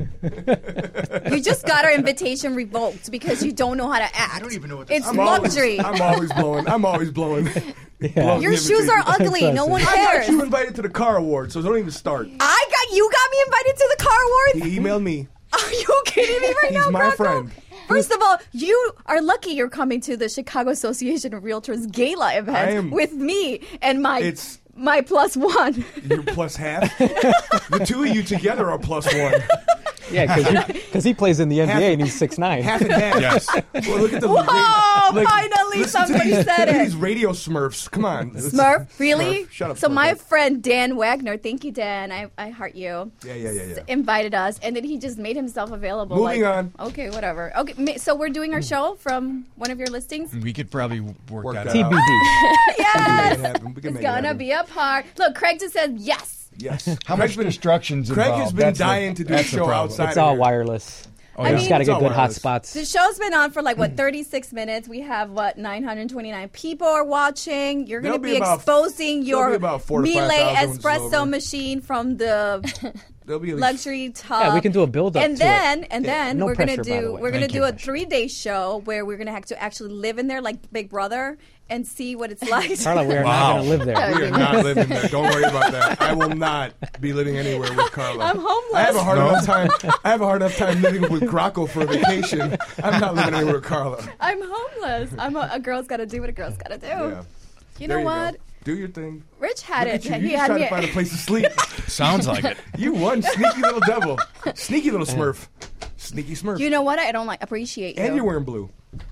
You just got our invitation revoked because you don't know how to act. I don't even know what this It's is. I'm always, luxury. I'm always blowing. I'm always blowing. blowing Your the shoes are invitation. ugly. No one I cares. got you invited to the car award, so don't even start. I got you got me invited to the car awards. He emailed me. Are you kidding me right He's now, my Bronco? friend. First of all, you are lucky you're coming to the Chicago Association of Realtors Gala I event am- with me and my It's- my plus one. You're plus half. The two of you together are plus one. Yeah, because he plays in the N B A Half- and he's six nine. Half and half. Yes. Well, look at the. Whoa, like, finally listen to somebody these, said look at it. These radio Smurfs. Come on. Smurf, really? Smurf. Shut up. So Smurf. my friend Dan Wagner, thank you, Dan. I, I heart you. Yeah, yeah, yeah, yeah. Invited us, and then he just made himself available. Moving like, on. Okay, whatever. Okay, ma- so we're doing our show from one of your listings. We could probably work, Work that that T out. B D. Yes, Make it happen. We can it's make it gonna happen. be a part. Look, Craig just said yes. Yes. How Craig's much construction's Craig involved? has been That's the- dying to do a that's the show problem. outside. It's all here. wireless. Oh, I You yeah. just got to It's all get good wireless. hotspots. The show's been on for like what thirty-six minutes. We have what nine hundred twenty-nine people are watching. You're going to There'll be, be about- exposing there'll your be about four to five Miele thousand when this is espresso over. machine from the There'll be at least- luxury tub. Yeah, we can do a build-up and to then it. and Yeah. then No we're gonna pressure, by the do way. we're gonna Thank do you. a three day show where we're gonna have to actually live in there like Big Brother and see what it's like. Carla, we are Wow. not going to live there. We are not living there. Don't worry about that. I will not be living anywhere with Carla. I'm homeless. I have a hard No. enough time. I have a hard enough time living with Graco for a vacation. I'm not living anywhere with Carla. I'm homeless. I'm a, a girl's got to do what a girl's got to do. Yeah. You There know you what? go. Do your thing. Rich had Look it. at you. You He just had trying me. to find a place to sleep. Sounds like it. You one sneaky little devil. Sneaky little Smurf. Sneaky Smurf. You know what? I don't like appreciate you. and you're wearing blue.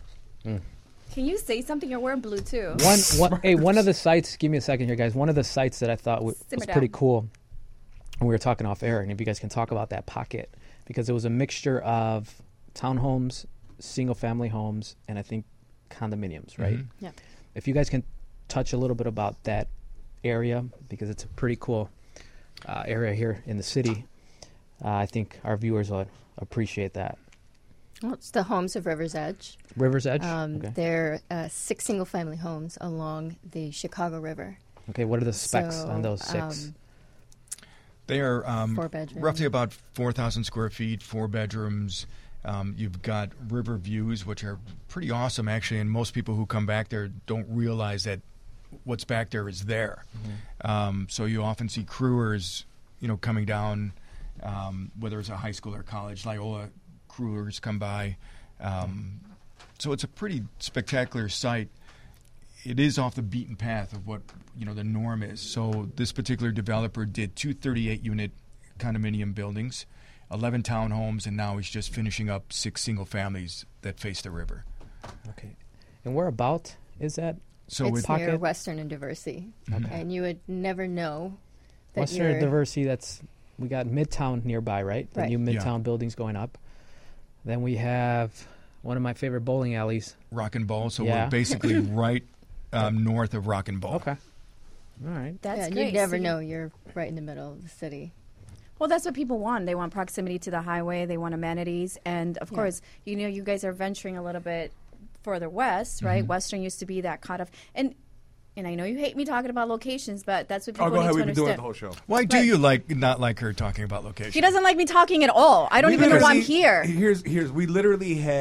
Can you say something? You're wearing blue too. One, one, hey, one of the sites, give me a second here, guys. One of the sites that I thought w- Simmer was pretty down. cool, and we were talking off air, and if you guys can talk about that pocket, because it was a mixture of townhomes, single family homes, and I think condominiums, right? Mhm. Yeah. If you guys can touch a little bit about that area, because it's a pretty cool uh, area here in the city, uh, I think our viewers would appreciate that. Well, it's the homes of River's Edge. River's Edge? Um, okay. They're uh, six single-family homes along the Chicago River. Okay, what are the specs So, on those six? um, They are um, Four bedrooms. roughly about four thousand square feet, four bedrooms. Um, you've got river views, which are pretty awesome, actually, and most people who come back there don't realize that what's back there is there. Mm-hmm. Um, so you often see crewers, you know, coming down, um, whether it's a high school or college. Loyola crewers come by. Um, so it's a pretty spectacular site. It is off the beaten path of what, you know, the norm is. So this particular developer did two thirty-eight unit condominium buildings, eleven townhomes, and now he's just finishing up six single families that face the river. Okay. And where about is that? So it's it, Pocket? near Western and Diversity, and you would never know that Western you're Diversity, that's, we got Midtown nearby, right? The Right. new Yeah. Midtown buildings going up. Then we have one of my favorite bowling alleys. Rock and Ball. So Yeah. we're basically right um, north of Rock and Ball. Okay. All right. That's yeah, great. you'd never See? know you're right in the middle of the city. Well, that's what people want. They want proximity to the highway. They want amenities, and of Yeah. course, you know, you guys are venturing a little bit further west, right? Mm-hmm. Western used to be that kind of and. And I know you hate me talking about locations, but that's what people Oh, go need ahead. to We've been doing it understand. the whole show. Why do Right. you like not like her talking about location? He doesn't like me talking at all. I don't We even know why I'm literally- here. Here's here's we literally had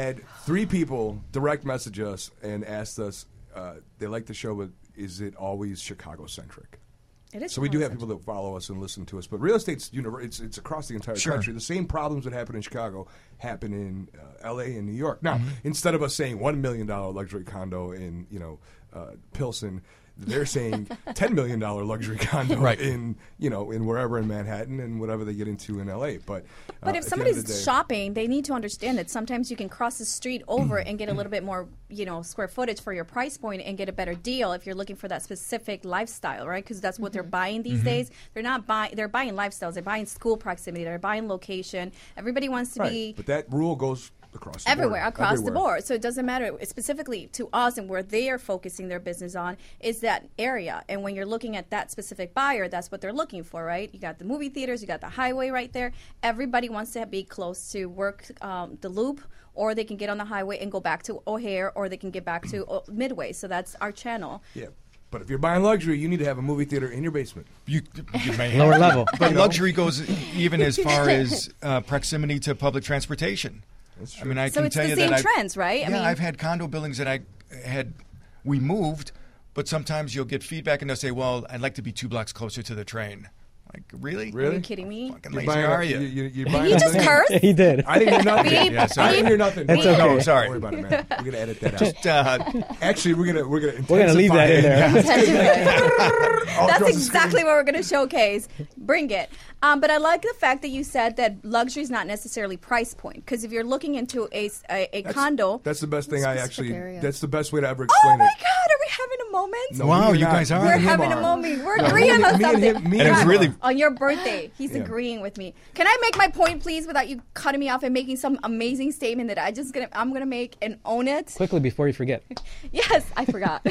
three people direct message us and asked us, uh, they like the show, but is it always Chicago-centric? It is So we do have Chicago-centric. people that follow us and listen to us, but real estate's univer- it's it's across the entire Sure. country. The same problems that happen in Chicago happen in uh, L A and New York. Now, Mm-hmm. instead of us saying one million dollar luxury condo in you know uh, Pilsen, they're saying ten million dollar luxury condo Right. in you know in wherever in Manhattan and whatever they get into in L A. But uh, But at if the end of the somebody's day- shopping, they need to understand that sometimes you can cross the street over and get a little bit more, you know, square footage for your price point and get a better deal if you're looking for that specific lifestyle, right? Because that's what they're buying these days. They're not buying; they're buying lifestyles. They're buying school proximity. They're buying location. Everybody wants to right. be But that rule goes across the everywhere, board. across Everywhere. the board. So it doesn't matter specifically to us and where they are focusing their business on is that area. And when you're looking at that specific buyer, that's what they're looking for, right? You got the movie theaters, you got the highway right there. Everybody wants to be close to work um, the loop, or they can get on the highway and go back to O'Hare, or they can get back to uh, Midway. So that's our channel. Yeah. But if you're buying luxury, you need to have a movie theater in your basement. You, you may Lower level. But luxury goes even as far as uh, proximity to public transportation. That's I true. mean, I So can it's tell the you same that I've- trends, right? I Yeah, mean- I've had condo buildings that I had. We moved, but sometimes you'll get feedback and they'll say, "Well, I'd like to be two blocks closer to the train." Like, really? Are Really? you kidding me? Fucking You're lazy buying are a- you? you- you're buying He a just thing- cursed. he did. I didn't hear nothing. Beep. Yeah, sorry. I didn't hear nothing. That's Don't okay. No, sorry. worry about it, man. We're gonna edit that out. Just, uh, Actually, we're gonna we're gonna We're gonna leave that in intensify it. there. All That's across the exactly screen. what we're going to showcase. Bring it. Um, but I like the fact that you said that luxury is not necessarily price point. Because if you're looking into a, a, a That's- condo. That's the best thing I Specific actually. area. That's the best way to ever Oh explain my it. God, are we having a moment? No, Wow, we you not. guys are. Me We're and him having a are. moment. We're No, agreeing me on and something. him- me And it's him really- are. On your birthday, he's Yeah. agreeing with me. Can I make my point, please, without you cutting me off and making some amazing statement that I just gonna I'm gonna make and own it? Quickly before you forget. Yes, I forgot.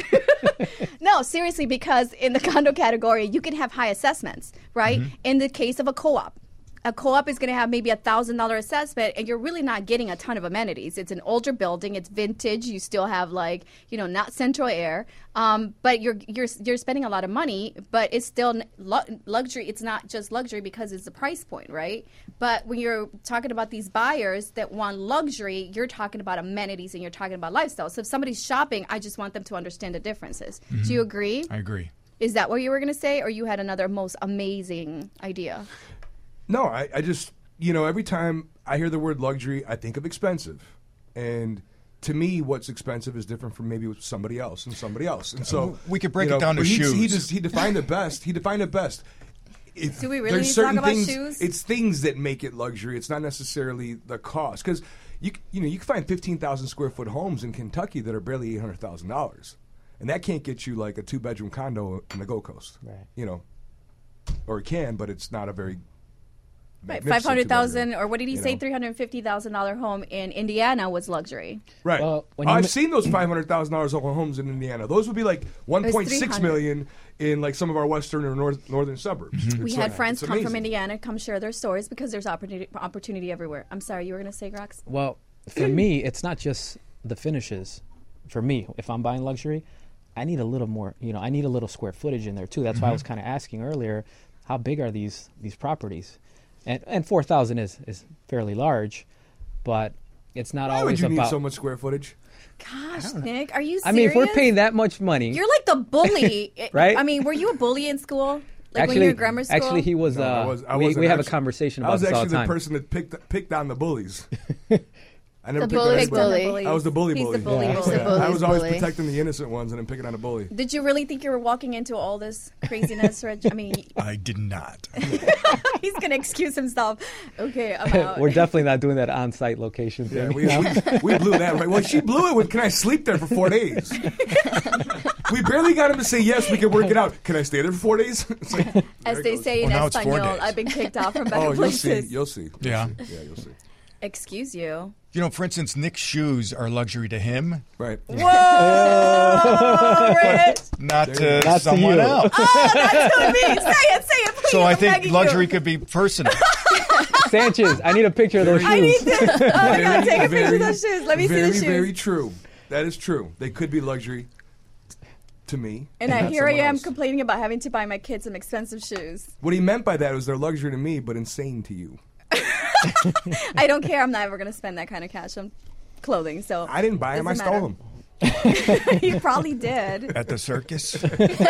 No, seriously, because in the condo category, you can have high assessments, right? In the case of a co-op. A co-op is going to have maybe a thousand dollar assessment, and you're really not getting a ton of amenities. It's an older building, it's vintage. You still have like you know not central air, um, but you're you're you're spending a lot of money. But it's still n- lu- luxury. It's not just luxury because it's the price point, right? But when you're talking about these buyers that want luxury, you're talking about amenities and you're talking about lifestyle. So if somebody's shopping, I just want them to understand the differences. Do you agree? I agree. Is that what you were going to say, or you had another most amazing idea? No, I, I just you know every time I hear the word luxury, I think of expensive, and to me, what's expensive is different from maybe somebody else and somebody else, and so We could break you it down to but he, He shoes. just he defined it best. He defined it best. If Do we really there's need to talk certain about things, shoes? It's things that make it luxury. It's not necessarily the cost because you c- you know you can find fifteen thousand square foot homes in Kentucky that are barely eight hundred thousand dollars, and that can't get you like a two bedroom condo in the Gold Coast. Right. You know, or it can, but it's not a very Right, magnificent five hundred thousand, two-bedroom, or what did he you say? know. Three hundred fifty thousand dollar home in Indiana was luxury. Right. Well, when you I've ma- seen those five hundred thousand dollars homes in Indiana. Those would be like one point six three hundred. million in like some of our western or north, northern suburbs. We It's had like- friends it's come from amazing. Indiana come share their stories because there's opportunity opportunity everywhere. I'm sorry, you were going to say, Grox? Well, for me, it's not just the finishes. For me, if I'm buying luxury, I need a little more. You know, I need a little square footage in there too. That's why I was kind of asking earlier, how big are these these properties? And and four thousand is is fairly large, but it's not Why would always you need about. so much square footage? Gosh, Nick, are you serious? I mean, if we're paying that much money, You're like the bully. Right? I mean, were you a bully in school? Like actually, when you were in grammar school? actually, he was. No, uh, I was, I we wasn't we have a actually- conversation I about was this all actually the the time. person that picked picked on the bullies. I never The picked on bully anybody. bully. bullies. I was the bully He's bully. the bully Yeah. bully. The bully's I was always bully. protecting the innocent ones and then picking on a bully. Did you really think you were walking into all this craziness, Rich? I mean, I did not. he's going to excuse himself. Okay, I'm out. We're definitely not doing that on-site location Yeah, thing. we, we, we blew that right. Well, she blew it with, can I sleep there for four days? We barely got him to say yes, we can work it out. Can I stay there for four days? It's like, there As it they goes. say in Well, now it's four Espanol, days. I've been kicked out from better Oh, you'll see. places. You'll see. You'll Yeah. see. Yeah, you'll see. Excuse you. You know, for instance, Nick's shoes are luxury to him, Right. Whoa, Rich. not There to you go. Not to someone you. else. Oh, that's to me. Say it, say it, please. So I I'm think begging luxury you. could be personal. Sanchez, I need a picture of those shoes. I need to. Oh my God, take a picture Very, of those shoes. Let me very, see the shoes. Very true. That is true. They could be luxury to me. and I, not here I someone am else. complaining about having to buy my kids some expensive shoes. What he meant by that was they're luxury to me, but insane to you. I don't care. I'm not ever going to spend that kind of cash. I'm clothing. So I didn't buy them. I doesn't stole matter. them. You probably did. At the circus? Hey,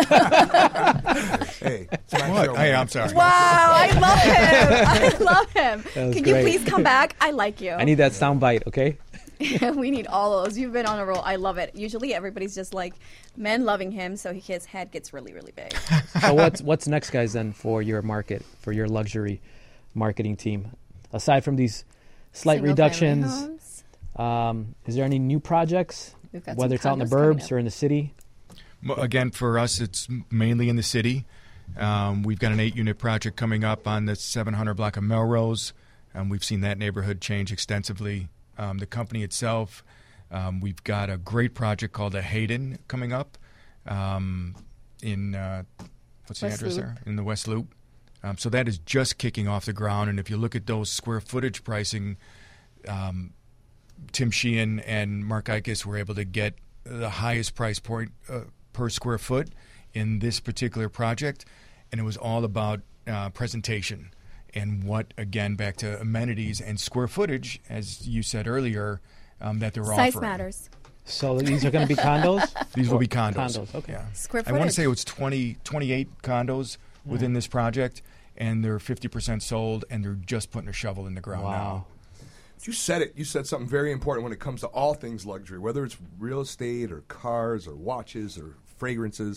it's my What? show, Hey, man. I'm sorry. Wow, I love him. I love him. That was Can great. you please come back? I like you. I need that sound bite, okay? We need all those. You've been on a roll. I love it. Usually everybody's just like men loving him, so his head gets really, really big. So what's what's next, guys, then for your market, for your luxury marketing team? Aside from these slight Single-family reductions, homes. um, is there any new projects, We've got whether some it's out in the condos coming burbs up. or in the city? Mo- Again, for us, it's mainly in the city. Um, we've got an eight-unit project coming up on the seven hundred block of Melrose. Um, we've seen that neighborhood change extensively. Um, the company itself, um, we've got a great project called the Hayden coming up um, in, uh, what's the West address Loop. there? In the West Loop. Um, so that is just kicking off the ground. And if you look at those square footage pricing, um, Tim Sheehan and Mark Ickes were able to get the highest price point uh, per square foot in this particular project, and it was all about uh, presentation and what, again, back to amenities and square footage, as you said earlier, um, that they're Size offering. matters. So these are going to be condos? These will be condos. Condos, okay. Yeah. Square I want to footage. say it was twenty, twenty-eight condos within this project, and they're fifty percent sold, and they're just putting a shovel in the ground Wow. now. You said it. You said something very important when it comes to all things luxury, whether it's real estate or cars or watches or fragrances.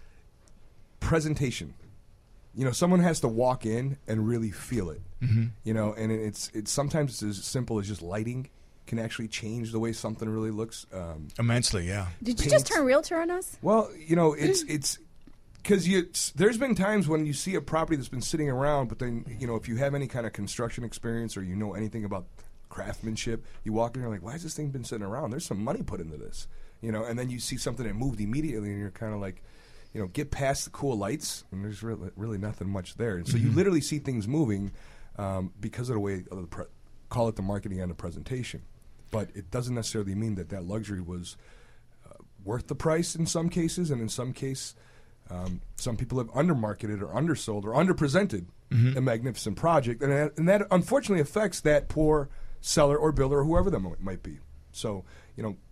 Presentation. You know, someone has to walk in and really feel it. Mm-hmm. You know, and it's it's sometimes it's as simple as just lighting can actually change the way something really looks. Um, Immensely, yeah. Did you paints. just turn realtor on us? well, you know, it's it's because you. There's been times when you see a property that's been sitting around, but then you know if you have any kind of construction experience or you know anything about craftsmanship, you walk in and you're like, why has this thing been sitting around? There's some money put into this, you know. And then you see something that moved immediately, and you're kind of like, you know, get past the cool lights, and there's really, really nothing much there. And so you literally see things moving um, because of the way of the pre- call it the marketing and the presentation. But it doesn't necessarily mean that that luxury was uh, worth the price in some cases, and in some case, um, some people have undermarketed or undersold or underpresented a magnificent project, and that, and that unfortunately affects that poor seller or builder or whoever that might- might be. So, you know,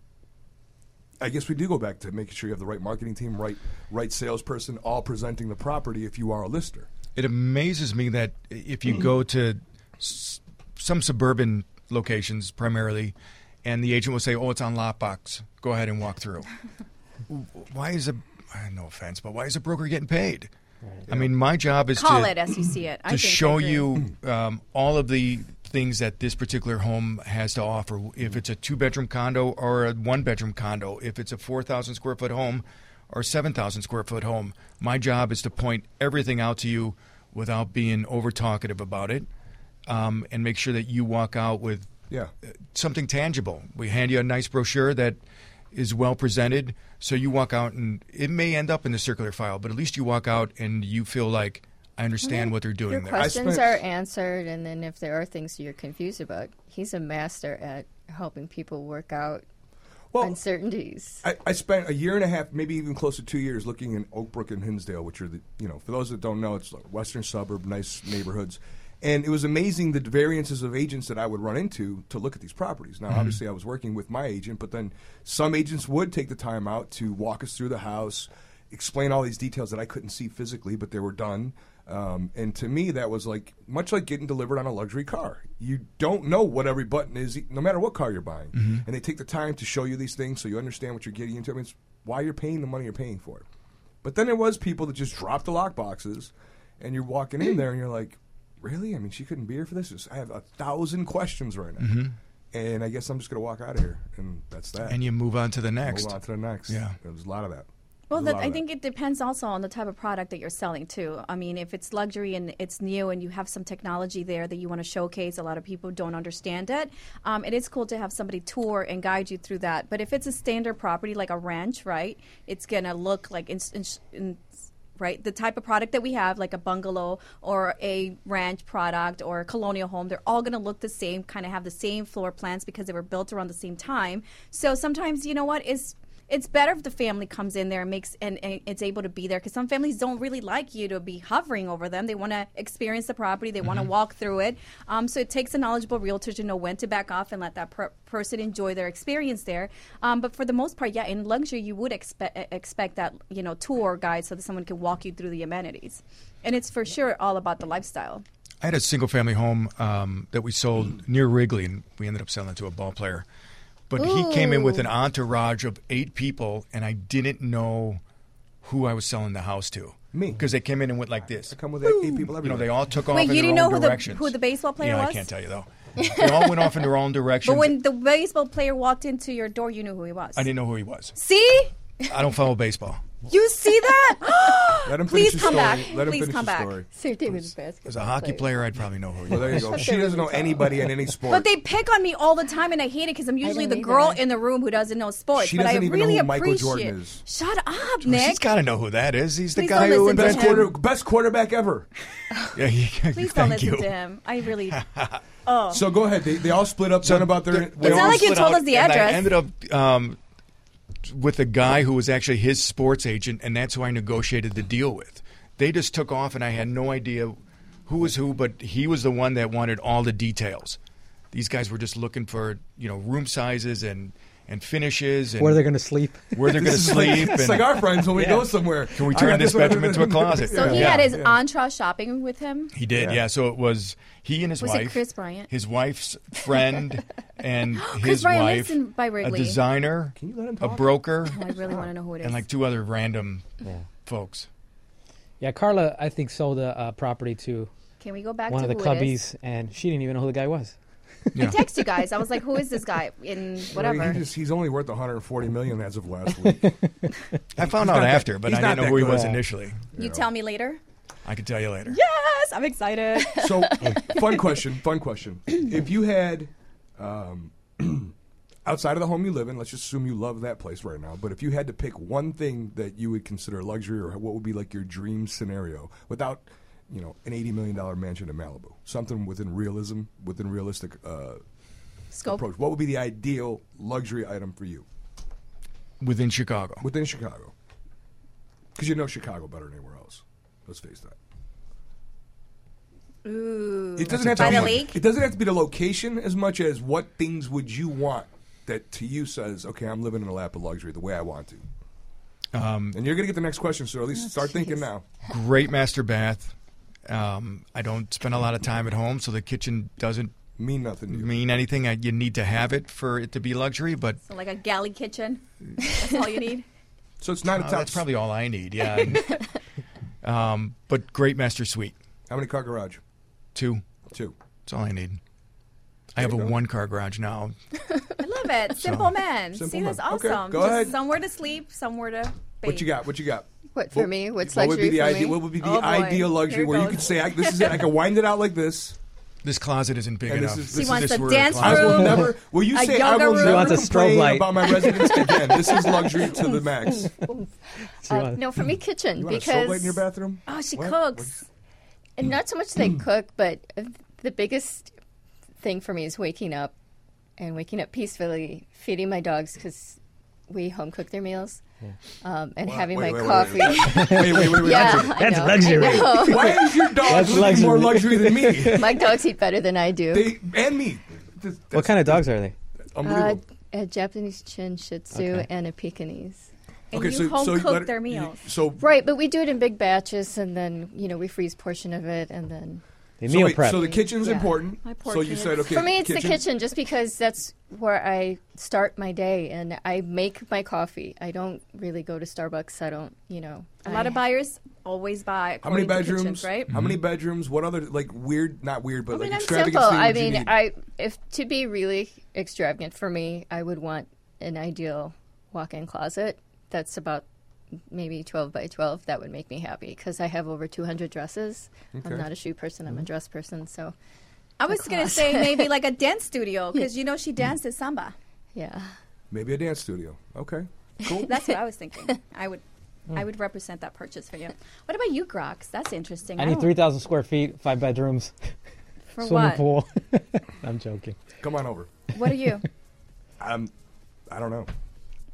I guess we do go back to making sure you have the right marketing team, right, right salesperson, all presenting the property if you are a lister. It amazes me that if you go to s- some suburban locations primarily, and the agent will say, "Oh, it's on Lockbox. Go ahead and walk through." Why is a no offense, but why is a broker getting paid? I mean, my job is Call to it as you see it. I to think I show agree. you um, all of the things that this particular home has to offer. If it's a two-bedroom condo or a one-bedroom condo, if it's a four thousand square foot home or seven thousand square foot home, my job is to point everything out to you without being over-talkative about it, um, and make sure that you walk out with Yeah. something tangible. We hand you a nice brochure that is well presented, so you walk out and it may end up in the circular file, but at least you walk out and you feel like, I understand what they're doing Your there. questions spent- are answered, and then if there are things you're confused about, he's a master at helping people work out Well, uncertainties. I, I spent a year and a half, maybe even close to two years, looking in Oak Brook and Hinsdale, which are the, you know, for those that don't know, it's like western suburb, nice neighborhoods. And it was amazing the variances of agents that I would run into to look at these properties. Now, obviously, I was working with my agent, but then some agents would take the time out to walk us through the house, explain all these details that I couldn't see physically, but they were done. Um, and to me, that was like much like getting delivered on a luxury car. You don't know what every button is, no matter what car you're buying. And they take the time to show you these things so you understand what you're getting into. I mean, it's why you're paying the money you're paying for it. But then there was people that just dropped the lock boxes, and you're walking in there and you're like, really? I mean, she couldn't be here for this? Just- I have a thousand questions right now. And I guess I'm just going to walk out of here, and that's that. And you move on to the Move next. on to the next. Yeah. There was a lot of that. Well, There's a that, lot I of think that. it depends also on the type of product that you're selling too. I mean, if it's luxury and it's new and you have some technology there that you want to showcase, a lot of people don't understand it. Um, it is cool to have somebody tour and guide you through that. But if it's a standard property like a ranch, right, it's gonna look like in, in, in, right the type of product that we have, like a bungalow or a ranch product or a colonial home. They're all gonna look the same, kind of have the same floor plans because they were built around the same time. So sometimes, you know what, is it's better if the family comes in there and makes and, and it's able to be there, because some families don't really like you to be hovering over them. They want to experience the property. They want to walk through it. Um, so it takes a knowledgeable realtor to know when to back off and let that per- person enjoy their experience there. Um, but for the most part, yeah, in luxury, you would expect expect that, you know, tour guide so that someone can walk you through the amenities. And it's for sure all about the lifestyle. I had a single-family home um, that we sold near Wrigley, and we ended up selling it to a ball player. But Ooh. he came in with an entourage of eight people, and I didn't know who I was selling the house to. Me. Because they came in and went like this. I come with eight people everywhere. You know, they all took off Wait, in you their didn't know own who the directions. who the baseball player yeah, was? I can't tell you, though. They all went off in their own directions. But when the baseball player walked into your door, you knew who he was. I didn't know who he was. See? I don't follow baseball. You see that? Let him finish Please his come story. back. Let him Please finish come his back. story. Same thing with basketball. As a hockey player, I'd probably know who he Well, there you was. go. She doesn't know anybody in any sport. But they pick on me all the time, and I hate it because I'm usually don't the girl either. in the room who doesn't know sports. She but doesn't I even know really who Michael appreciate. Jordan is. Shut up, He's Nick. got to know who that is. He's the Please guy don't who listen to best, invented. him. quarter, best quarterback ever. Yeah, he, Please don't thank listen you. to him. I really. Oh, So go ahead. They, they all split up. So One about their. the- they It's not all like you split told out, us the and address. I ended up um, with a guy who was actually his sports agent, and that's who I negotiated the deal with. They just took off, and I had no idea who was who, but he was the one that wanted all the details. These guys were just looking for, you know, room sizes and, and finishes and Where they're going to sleep. where they're going to This is like- sleep. It's and like our friends when we Yeah. go somewhere. Can we I turn got this one. bedroom into a closet? so he Yeah. had his Yeah. entourage shopping with him. He did, Yeah. yeah. So it was he and his Was it wife, Chris Bryant? his wife's friend, and Chris his Bryant wife, lives in- by a Wrigley. designer, Can you let him a talk? broker, Oh, I really want to know who it is. and like two other random Yeah. folks. Yeah, Carla, I think, sold a uh, property to Can we go back one to of the who it is? Cubbies, and she didn't even know who the guy was. I Yeah. text you guys. I was like, "Who is this guy?" In whatever. He just, he's only worth one hundred forty million dollars as of last week. I found He's out not after, that- but he's I not didn't know that who he good. was Yeah. initially. You know. tell me later. I can tell you later. Yes, I'm excited. So, fun question. Fun question. If you had, um, outside of the home you live in, let's just assume you love that place right now. But if you had to pick one thing that you would consider luxury, or what would be like your dream scenario, without, you know, an eighty million dollar mansion in Malibu, something within realism, within realistic uh, Scope. approach, what would be the ideal luxury item for you Within Chicago. within Chicago? Because you know Chicago better than anywhere else. Let's face that. Ooh. It doesn't have By to the be, lake? It doesn't have to be the location as much as what things would you want that to you says, okay, I'm living in a lap of luxury the way I want to. Um, And you're gonna get the next question, so at least start thinking now. great master bath. Um, I don't spend a lot of time at home, so the kitchen doesn't Mean nothing to you. mean anything. I, you need to have it for it to be luxury, but So like a galley kitchen. That's all you need. So it's not a uh, top. that's probably all I need. Yeah. um, but great master suite. How many car garage? Two. Two. That's all I need. I have a you go. one car garage now. I love it. Simple man. Simple See, that's man. Okay, awesome. go Just ahead. somore to sleep, somewhere to bathe. What you got? What you got? What for me? What's what would be luxury the for idea? me? What would be the Oh, boy. ideal luxury Here where you goes. could say, I, "This is it. I can wind it out like this." This closet isn't big And this enough. is- She This wants is a where dance I closet- will room. never. Will you A say I yoga will room. She never wants a strobe complain light. about my residence again? This is luxury to the max. She Uh, wants- no, for me, kitchen You want a because strobe light in your bathroom? Oh, she What? cooks. and not so much they cook, but uh, the biggest thing for me is waking up and waking up peacefully, feeding my dogs because we home cook their meals, um, and Wow. having Wait, my wait, wait, coffee. wait, wait, wait, wait, wait. Yeah, That's I That's know, luxury. I know. a- Why is your dog That's living more luxury luxury. than me? My dogs eat better than I do. They and me. That's- what that's kind of dogs are they? uh, Unbelievable. a Japanese Chin Shih Tzu Okay. and a Pekingese. And you home let cook it- their you- meals. So Right, but we do it in big batches, and then you know we freeze portion of it, and then They So, meal wait, prep. so the kitchen's Yeah. important. My So you portion said, is- okay. for me it's the kitchen, just because that's where I start my day, and I make my coffee. I don't really go to Starbucks. I don't, you know. A lot I- of buyers always buy How many according to bedrooms? kitchens, right? How many bedrooms? What other like weird? Not weird, but I like mean, I'm extravagant simple. thing I would you mean, need? I if to be really extravagant for me, I would want an ideal walk-in closet that's about maybe twelve by twelve. That would make me happy because I have over two hundred dresses. Okay. I'm not a shoe person. I'm a dress person. So, I was going to say maybe like a dance studio because you know she dances samba. yeah. Maybe a dance studio. Okay. Cool. That's what I was thinking. I would, I would represent that purchase for you. What about you, Grox? That's interesting. I I need don't- three thousand square feet, five bedrooms, for swimming what? pool. I'm joking. Come on over. What are you? Um, I don't know.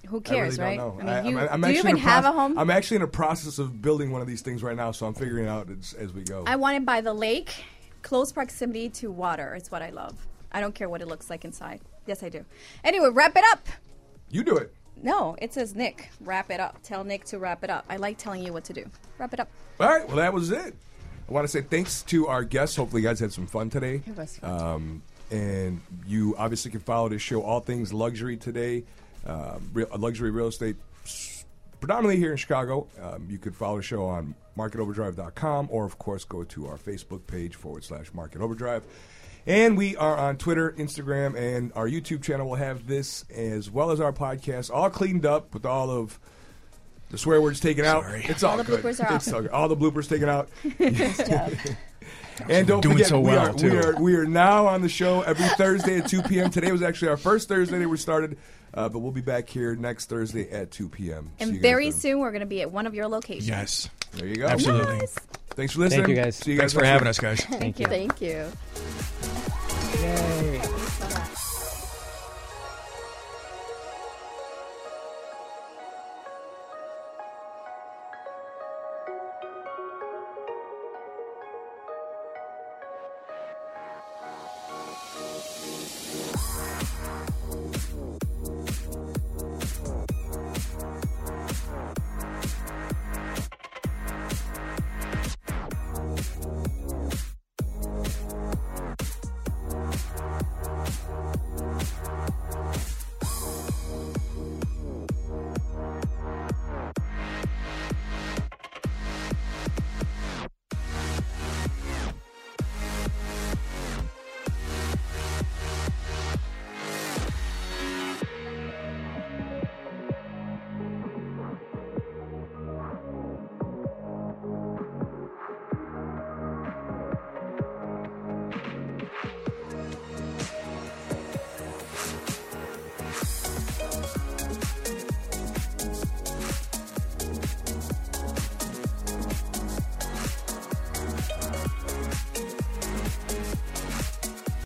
Who cares, I really right? don't know. I mean, you, I'm, I'm do you actually even in have proce- a home? I'm actually in a process of building one of these things right now, so I'm figuring it out as, as we go. I want it by the lake, close proximity to water. It's what I love. I don't care what it looks like inside. Yes, I do. Anyway, wrap it up. You do it. No, it says Nick. Wrap it up. Tell Nick to wrap it up. I like telling you what to do. Wrap it up. All right. Well, that was it. I want to say thanks to our guests. Hopefully, you guys had some fun today. It was fun. Um, and you obviously can follow this show, All Things Luxury Today, uh, real, luxury real estate, predominantly here in Chicago. Um, you could follow the show on market overdrive dot com or, of course, go to our Facebook page forward slash Market Overdrive. And we are on Twitter, Instagram, and our YouTube channel will have this as well as our podcast all cleaned up with all of the swear words taken out. Sorry. It's all, All the good. bloopers are It's out. all, good. all the bloopers taken out. Nice job. And don't Doing forget, so we, well, are, we, too. are, we are now on the show every Thursday at two p.m. Today was actually our first Thursday that we started, uh, but we'll be back here next Thursday at two p.m. See And you guys very then. soon, we're going to be at one of your locations. Yes, There you go. absolutely. Nice. Thanks for listening. Thank you, guys. See you Thanks guys for next having week. us, guys. Thank you. Thank you. Yay.